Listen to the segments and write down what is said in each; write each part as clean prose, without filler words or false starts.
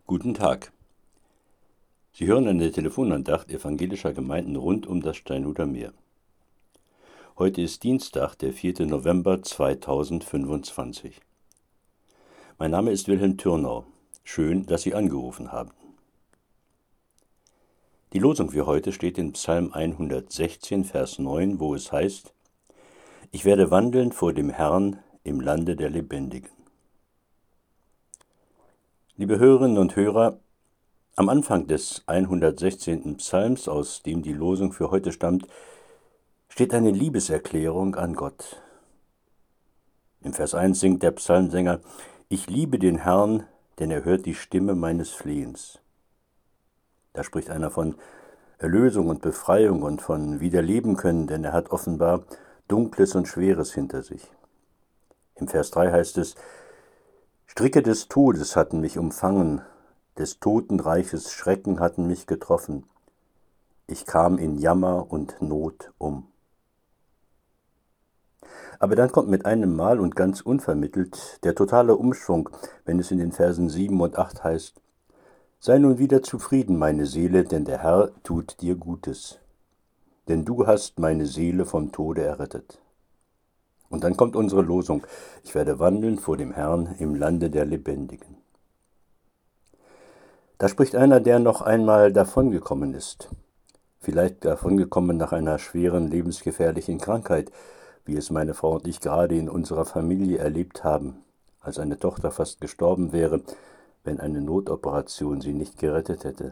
Guten Tag. Sie hören eine Telefonandacht evangelischer Gemeinden rund um das Steinhuder Meer. Heute ist Dienstag, der 4. November 2025. Mein Name ist Wilhelm Thürnau. Schön, dass Sie angerufen haben. Die Losung für heute steht in Psalm 116, Vers 9, wo es heißt: Ich werde wandeln vor dem Herrn im Lande der Lebendigen. Liebe Hörerinnen und Hörer, am Anfang des 116. Psalms, aus dem die Losung für heute stammt, steht eine Liebeserklärung an Gott. Im Vers 1 singt der Psalmsänger: Ich liebe den Herrn, denn er hört die Stimme meines Flehens. Da spricht einer von Erlösung und Befreiung und von Wiederleben können, denn er hat offenbar Dunkles und Schweres hinter sich. Im Vers 3 heißt es: Stricke des Todes hatten mich umfangen, des Totenreiches Schrecken hatten mich getroffen. Ich kam in Jammer und Not um. Aber dann kommt mit einem Mal und ganz unvermittelt der totale Umschwung, wenn es in den Versen 7 und 8 heißt: Sei nun wieder zufrieden, meine Seele, denn der Herr tut dir Gutes. Denn du hast meine Seele vom Tode errettet. Und dann kommt unsere Losung: Ich werde wandeln vor dem Herrn im Lande der Lebendigen. Da spricht einer, der noch einmal davongekommen ist. Vielleicht davongekommen nach einer schweren, lebensgefährlichen Krankheit, wie es meine Frau und ich gerade in unserer Familie erlebt haben, als eine Tochter fast gestorben wäre, wenn eine Notoperation sie nicht gerettet hätte.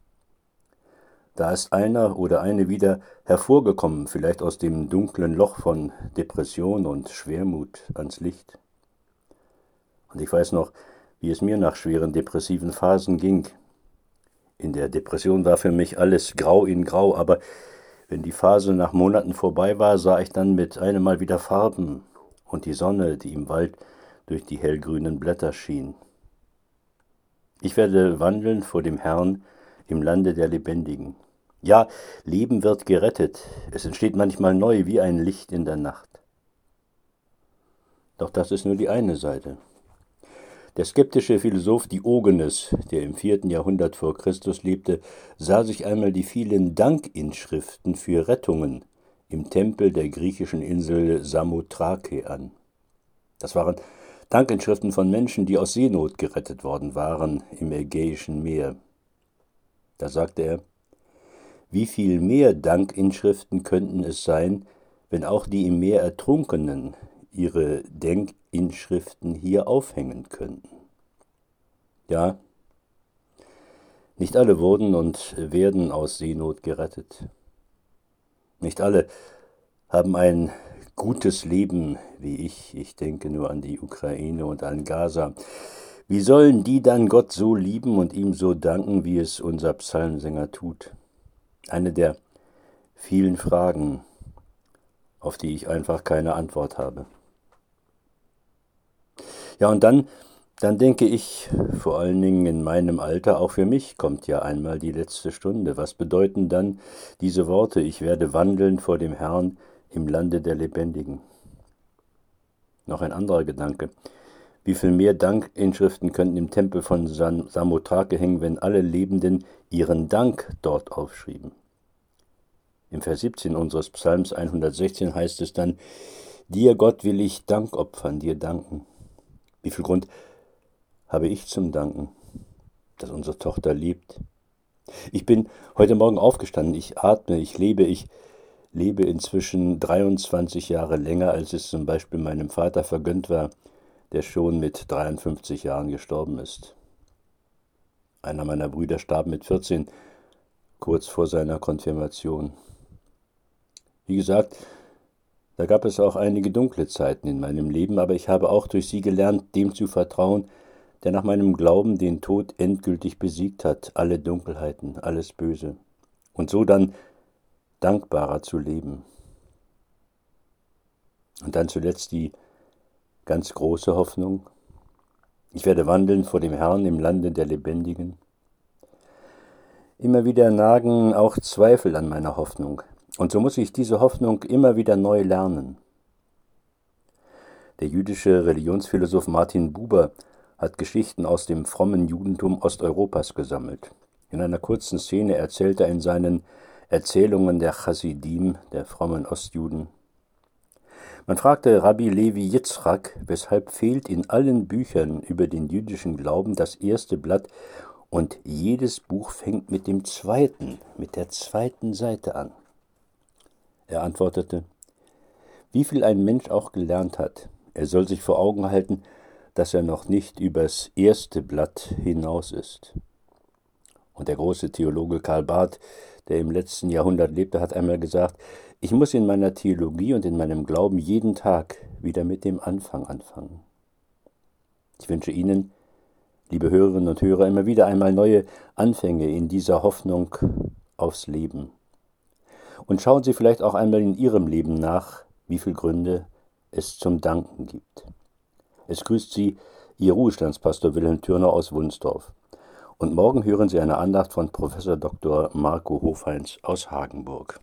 Da ist einer oder eine wieder hervorgekommen, vielleicht aus dem dunklen Loch von Depression und Schwermut ans Licht. Und ich weiß noch, wie es mir nach schweren depressiven Phasen ging. In der Depression war für mich alles grau in grau, aber wenn die Phase nach Monaten vorbei war, sah ich dann mit einem Mal wieder Farben und die Sonne, die im Wald durch die hellgrünen Blätter schien. Ich werde wandeln vor dem Herrn im Lande der Lebendigen. Ja, Leben wird gerettet. Es entsteht manchmal neu wie ein Licht in der Nacht. Doch das ist nur die eine Seite. Der skeptische Philosoph Diogenes, der im 4. Jahrhundert vor Christus lebte, sah sich einmal die vielen Dankinschriften für Rettungen im Tempel der griechischen Insel Samothrake an. Das waren Dankinschriften von Menschen, die aus Seenot gerettet worden waren im Ägäischen Meer. Da sagte er: Wie viel mehr Dankinschriften könnten es sein, wenn auch die im Meer Ertrunkenen ihre Denkinschriften hier aufhängen könnten. Ja, nicht alle wurden und werden aus Seenot gerettet. Nicht alle haben ein gutes Leben wie ich. Ich denke nur an die Ukraine und an Gaza. Wie sollen die dann Gott so lieben und ihm so danken, wie es unser Psalmsänger tut? Eine der vielen Fragen, auf die ich einfach keine Antwort habe. Ja, und dann denke ich, vor allen Dingen in meinem Alter, auch für mich kommt ja einmal die letzte Stunde. Was bedeuten dann diese Worte: Ich werde wandeln vor dem Herrn im Lande der Lebendigen? Noch ein anderer Gedanke: Wie viel mehr Dankinschriften könnten im Tempel von Samothrake hängen, wenn alle Lebenden ihren Dank dort aufschrieben? Im Vers 17 unseres Psalms 116 heißt es dann: Dir, Gott, will ich Dank opfern, dir danken. Wie viel Grund habe ich zum Danken, dass unsere Tochter lebt? Ich bin heute Morgen aufgestanden, ich atme, ich lebe inzwischen 23 Jahre länger, als es zum Beispiel meinem Vater vergönnt war, der schon mit 53 Jahren gestorben ist. Einer meiner Brüder starb mit 14, kurz vor seiner Konfirmation. Wie gesagt, da gab es auch einige dunkle Zeiten in meinem Leben, aber ich habe auch durch sie gelernt, dem zu vertrauen, der nach meinem Glauben den Tod endgültig besiegt hat, alle Dunkelheiten, alles Böse, und so dann dankbarer zu leben. Und dann zuletzt die ganz große Hoffnung: Ich werde wandeln vor dem Herrn im Lande der Lebendigen. Immer wieder nagen auch Zweifel an meiner Hoffnung. Und so muss ich diese Hoffnung immer wieder neu lernen. Der jüdische Religionsphilosoph Martin Buber hat Geschichten aus dem frommen Judentum Osteuropas gesammelt. In einer kurzen Szene erzählt er in seinen Erzählungen der Chassidim, der frommen Ostjuden. Man fragte Rabbi Levi Yitzchak, weshalb fehlt in allen Büchern über den jüdischen Glauben das erste Blatt und jedes Buch fängt mit der zweiten Seite an. Er antwortete: Wie viel ein Mensch auch gelernt hat, er soll sich vor Augen halten, dass er noch nicht übers erste Blatt hinaus ist. Und der große Theologe Karl Barth, der im letzten Jahrhundert lebte, hat einmal gesagt: Ich muss in meiner Theologie und in meinem Glauben jeden Tag wieder mit dem Anfang anfangen. Ich wünsche Ihnen, liebe Hörerinnen und Hörer, immer wieder einmal neue Anfänge in dieser Hoffnung aufs Leben. Und schauen Sie vielleicht auch einmal in Ihrem Leben nach, wie viele Gründe es zum Danken gibt. Es grüßt Sie Ihr Ruhestandspastor Wilhelm Thürner aus Wunsdorf. Und morgen hören Sie eine Andacht von Prof. Dr. Marco Hofheinz aus Hagenburg.